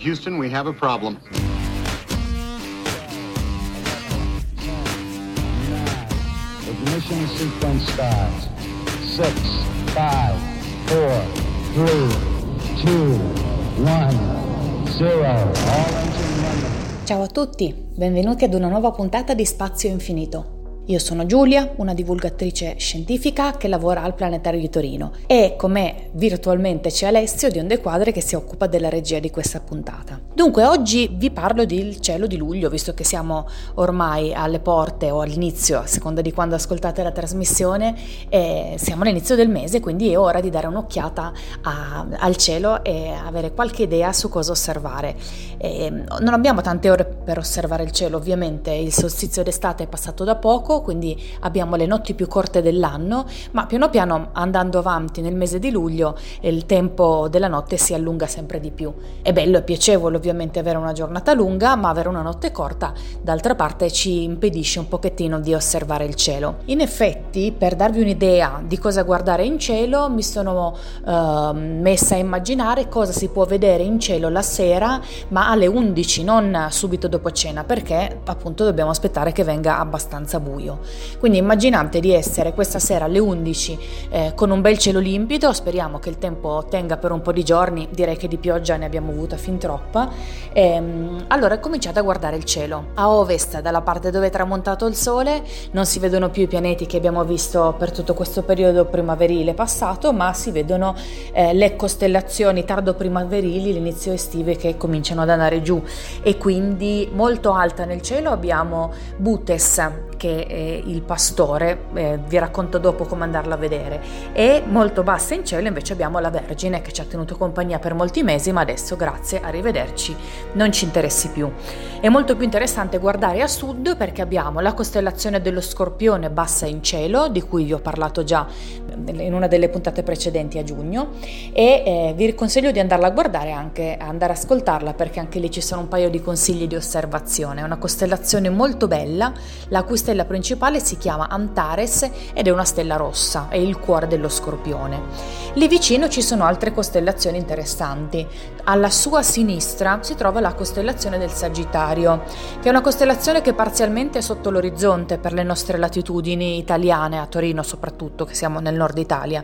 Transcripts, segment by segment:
Houston, we have a problem. Ignition sequence starts. 6, 5, 4, 3, 2, 1, 0. All engine running. Ciao a tutti, benvenuti ad una nuova puntata di Spazio Infinito. Io sono Giulia, una divulgatrice scientifica che lavora al Planetario di Torino e con me virtualmente c'è Alessio di Onde Quadre che si occupa della regia di questa puntata. Dunque oggi vi parlo del cielo di luglio, visto che siamo ormai alle porte o all'inizio, a seconda di quando ascoltate la trasmissione, siamo all'inizio del mese, quindi è ora di dare un'occhiata al cielo e avere qualche idea su cosa osservare. Non abbiamo tante ore per osservare il cielo, ovviamente il solstizio d'estate è passato da poco, quindi abbiamo le notti più corte dell'anno, ma piano piano andando avanti nel mese di luglio il tempo della notte si allunga sempre di più. È bello e piacevole ovviamente avere una giornata lunga, ma avere una notte corta d'altra parte ci impedisce un pochettino di osservare il cielo. In effetti, per darvi un'idea di cosa guardare in cielo, mi sono messa a immaginare cosa si può vedere in cielo la sera, ma alle 11, non subito dopo cena, perché appunto dobbiamo aspettare che venga abbastanza buio. Quindi immaginate di essere questa sera alle 11 con un bel cielo limpido, speriamo che il tempo tenga per un po' di giorni, direi che di pioggia ne abbiamo avuta fin troppa, allora cominciate a guardare il cielo. A ovest, dalla parte dove è tramontato il sole, non si vedono più i pianeti che abbiamo visto per tutto questo periodo primaverile passato, ma si vedono le costellazioni tardo primaverili, l'inizio estive che cominciano ad andare giù, e quindi molto alta nel cielo abbiamo Butes, che è il pastore, vi racconto dopo come andarla a vedere, e molto bassa in cielo invece abbiamo la Vergine che ci ha tenuto compagnia per molti mesi, ma adesso grazie, arrivederci, non ci interessi più. È molto più interessante guardare a sud perché abbiamo la costellazione dello Scorpione bassa in cielo, di cui vi ho parlato già in una delle puntate precedenti a giugno, e vi consiglio di andarla a guardare, anche andare a ascoltarla, perché anche lì ci sono un paio di consigli di osservazione. È una costellazione molto bella, la cui stella principale si chiama Antares ed è una stella rossa, è il cuore dello Scorpione. Lì vicino ci sono altre costellazioni interessanti. Alla sua sinistra si trova la costellazione del Sagittario, che è una costellazione che parzialmente è sotto l'orizzonte per le nostre latitudini italiane, a Torino soprattutto, che siamo nel nord Italia.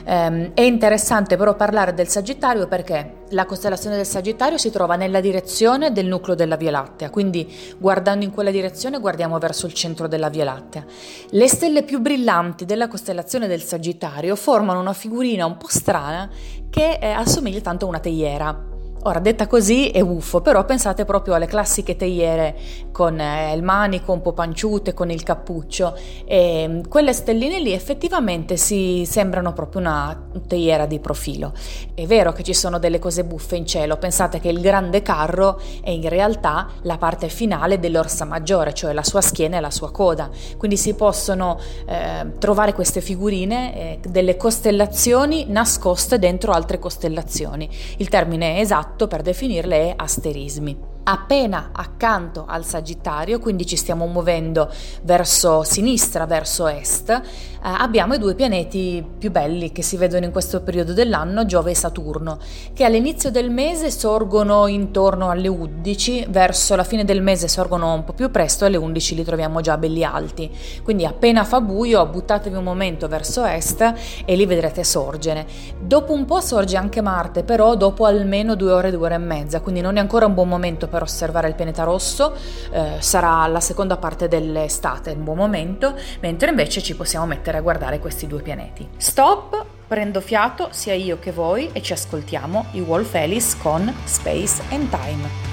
È interessante però parlare del Sagittario perché la costellazione del Sagittario si trova nella direzione del nucleo della Via Lattea, quindi guardando in quella direzione guardiamo verso il centro della Via Lattea. Le stelle più brillanti della costellazione del Sagittario formano una figurina un po' strana che assomiglia tanto a una teiera. Ora, detta così è buffo, però pensate proprio alle classiche teiere con il manico un po' panciute, con il cappuccio, e quelle stelline lì effettivamente si sembrano proprio una teiera di profilo. È vero che ci sono delle cose buffe in cielo, pensate che il grande carro è in realtà la parte finale dell'Orsa Maggiore, cioè la sua schiena e la sua coda, quindi si possono trovare queste figurine delle costellazioni nascoste dentro altre costellazioni. Il termine esatto per definirle è asterismi. Appena accanto al Sagittario, quindi ci stiamo muovendo verso sinistra, verso est, abbiamo i due pianeti più belli che si vedono in questo periodo dell'anno, Giove e Saturno, che all'inizio del mese sorgono intorno alle 11, verso la fine del mese sorgono un po' più presto, alle 11 li troviamo già belli alti, quindi appena fa buio buttatevi un momento verso est e li vedrete sorgere. Dopo un po' sorge anche Marte, però dopo almeno 2 ore, 2 ore e mezza, quindi non è ancora un buon momento per osservare il pianeta rosso, sarà la seconda parte dell'estate, un buon momento, mentre invece ci possiamo mettere a guardare questi due pianeti. Stop, prendo fiato sia io che voi e ci ascoltiamo i Wolf Alice con Space and Time.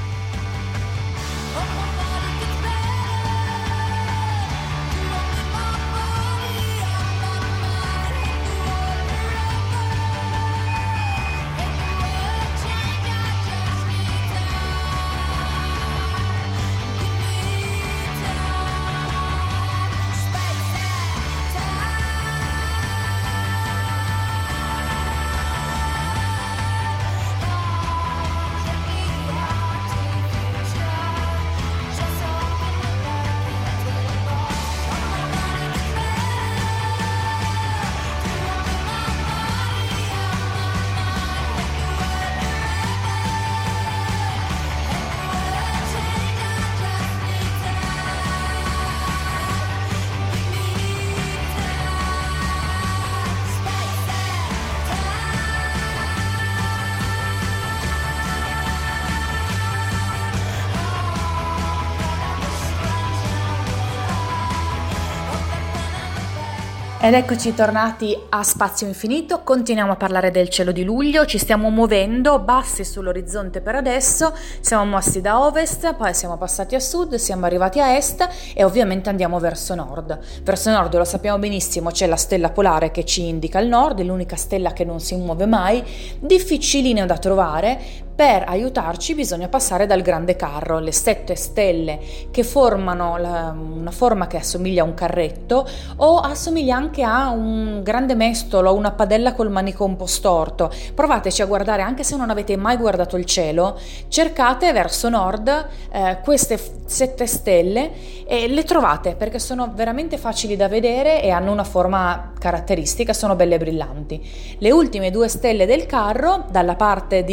Ed eccoci tornati a Spazio Infinito, continuiamo a parlare del cielo di luglio, ci stiamo muovendo bassi sull'orizzonte per adesso, siamo mossi da ovest, poi siamo passati a sud, siamo arrivati a est e ovviamente andiamo verso nord. Verso nord, lo sappiamo benissimo, c'è la stella polare che ci indica il nord, è l'unica stella che non si muove mai, difficilino da trovare. Per aiutarci bisogna passare dal grande carro, le 7 stelle che formano una forma che assomiglia a un carretto o assomiglia anche a un grande mestolo o una padella col manico un po' storto. Provateci a guardare, anche se non avete mai guardato il cielo, cercate verso nord queste 7 stelle e le trovate perché sono veramente facili da vedere e hanno una forma caratteristica, sono belle e brillanti. Le ultime 2 stelle del carro, dalla parte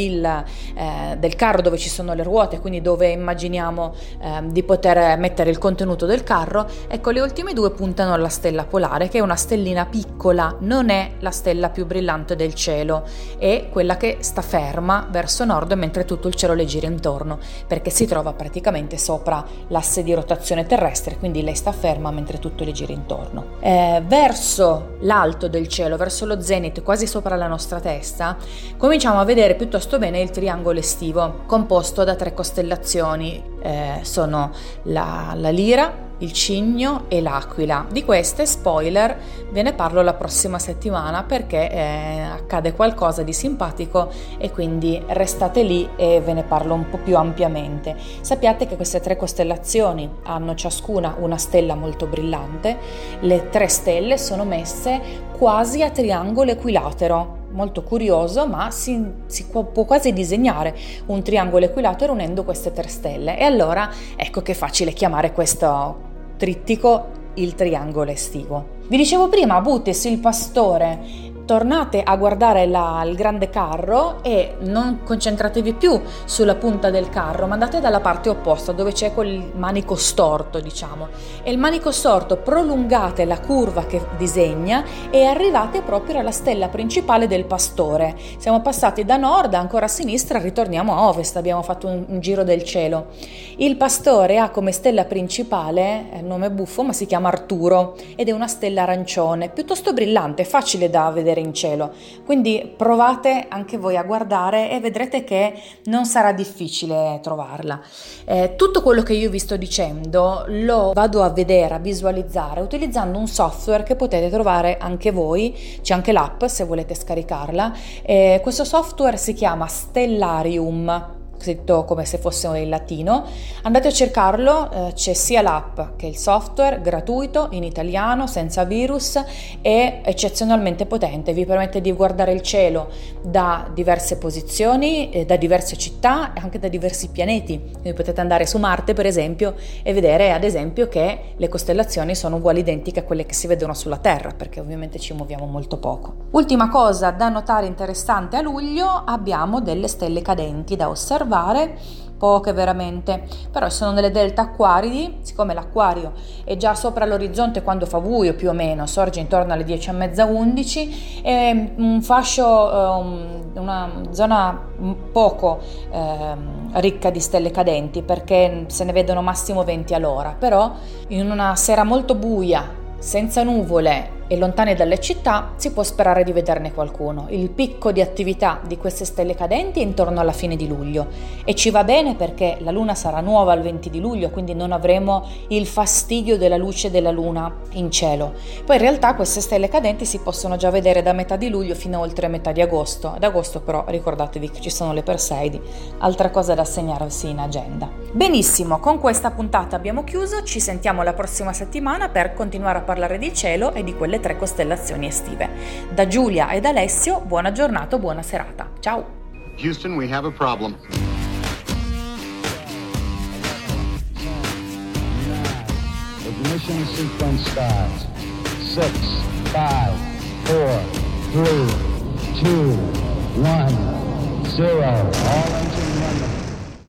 del carro dove ci sono le ruote, quindi dove immaginiamo di poter mettere il contenuto del carro, ecco, le ultime 2 puntano alla stella polare, che è una stellina piccola, non è la stella più brillante del cielo, è quella che sta ferma verso nord mentre tutto il cielo le gira intorno, perché si trova praticamente sopra l'asse di rotazione terrestre, quindi lei sta ferma mentre tutto le gira intorno. Verso l'alto del cielo, verso lo zenit, quasi sopra la nostra testa, cominciamo a vedere piuttosto bene il triangolo estivo, composto da 3 costellazioni, sono la Lira, il Cigno e l'Aquila. Di queste, spoiler, ve ne parlo la prossima settimana perché accade qualcosa di simpatico e quindi restate lì e ve ne parlo un po' più ampiamente. Sappiate che queste 3 costellazioni hanno ciascuna una stella molto brillante, le 3 stelle sono messe quasi a triangolo equilatero. Molto curioso, ma si può quasi disegnare un triangolo equilatero unendo queste 3 stelle e allora ecco che è facile chiamare questo trittico il triangolo estivo. Vi dicevo prima, Butis, il pastore, tornate a guardare il grande carro e non concentratevi più sulla punta del carro, ma andate dalla parte opposta dove c'è quel manico storto, diciamo, e il manico storto prolungate la curva che disegna e arrivate proprio alla stella principale del pastore. Siamo passati da nord, ancora a sinistra, ritorniamo a ovest, abbiamo fatto un giro del cielo. Il pastore ha come stella principale, il nome è buffo, ma si chiama Arturo ed è una stella arancione, piuttosto brillante, facile da vedere in cielo, quindi provate anche voi a guardare e vedrete che non sarà difficile trovarla. Tutto quello che io vi sto dicendo lo vado a vedere, a visualizzare utilizzando un software che potete trovare anche voi, c'è anche l'app se volete scaricarla. Questo software si chiama Stellarium, scritto come se fosse in latino. Andate a cercarlo, c'è sia l'app che il software, gratuito, in italiano, senza virus e eccezionalmente potente, vi permette di guardare il cielo da diverse posizioni, da diverse città e anche da diversi pianeti. Quindi potete andare su Marte per esempio e vedere ad esempio che le costellazioni sono uguali, identiche a quelle che si vedono sulla Terra, perché ovviamente ci muoviamo molto poco. Ultima cosa da notare interessante a luglio, abbiamo delle stelle cadenti da osservare, poche veramente, però sono delle delta acquaridi. Siccome l'acquario è già sopra l'orizzonte quando fa buio, più o meno sorge intorno alle 10:30-11, è un fascio, una zona poco ricca di stelle cadenti perché se ne vedono massimo 20 all'ora, però in una sera molto buia, senza nuvole e lontane dalle città si può sperare di vederne qualcuno. Il picco di attività di queste stelle cadenti è intorno alla fine di luglio e ci va bene perché la luna sarà nuova il 20 di luglio, quindi non avremo il fastidio della luce della luna in cielo. Poi in realtà queste stelle cadenti si possono già vedere da metà di luglio fino a oltre metà di agosto. Ad agosto però ricordatevi che ci sono le Perseidi, altra cosa da segnarsi in agenda. Benissimo, con questa puntata abbiamo chiuso, ci sentiamo la prossima settimana per continuare a parlare di cielo e di quelle 3 costellazioni estive. Da Giulia ed Alessio, buona giornata, buona serata. Ciao! Houston, we have a problem. Ignition sequence starts. 6, 5, 4, 3, 2, 1, 0. All engine running.